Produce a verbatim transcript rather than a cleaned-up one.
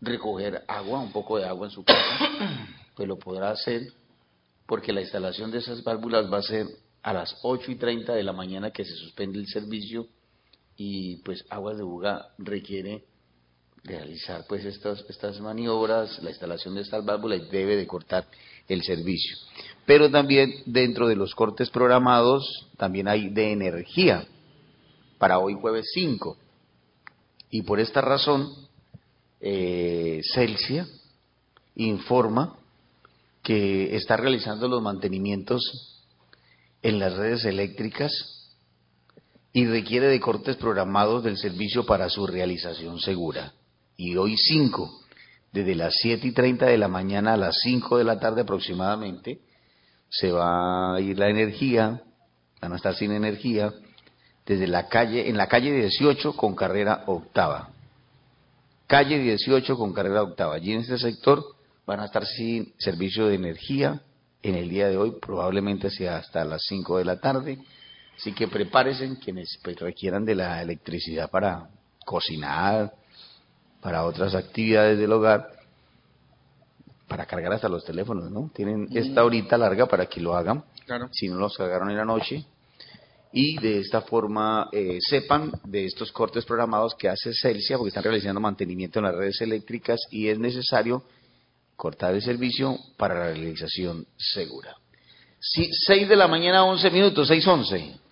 recoger agua, un poco de agua en su casa, pues lo podrá hacer, porque la instalación de esas válvulas va a ser a las ocho y treinta de la mañana que se suspende el servicio, y pues Aguas de Buga requiere realizar pues estas, estas maniobras, la instalación de estas válvulas, y debe de cortar el servicio. Pero también dentro de los cortes programados también hay de energía para hoy jueves cinco, y por esta razón eh, Celsia informa que está realizando los mantenimientos en las redes eléctricas y requiere de cortes programados del servicio para su realización segura. Y hoy cinco, desde las siete y treinta de la mañana a las cinco de la tarde aproximadamente, se va a ir la energía, van a estar sin energía, desde la calle, en la calle dieciocho con carrera octava. Calle dieciocho con carrera octava. Allí en este sector van a estar sin servicio de energía en el día de hoy, probablemente sea hasta las cinco de la tarde. Así que prepárense quienes pues, requieran de la electricidad para cocinar, para otras actividades del hogar, para cargar hasta los teléfonos, ¿no? Tienen esta horita larga para que lo hagan, Claro. si no los cargaron en la noche. Y de esta forma eh, sepan de estos cortes programados que hace Celsia, porque están realizando mantenimiento en las redes eléctricas y es necesario cortar el servicio para la realización segura. Sí, seis de la mañana, once minutos, seis once.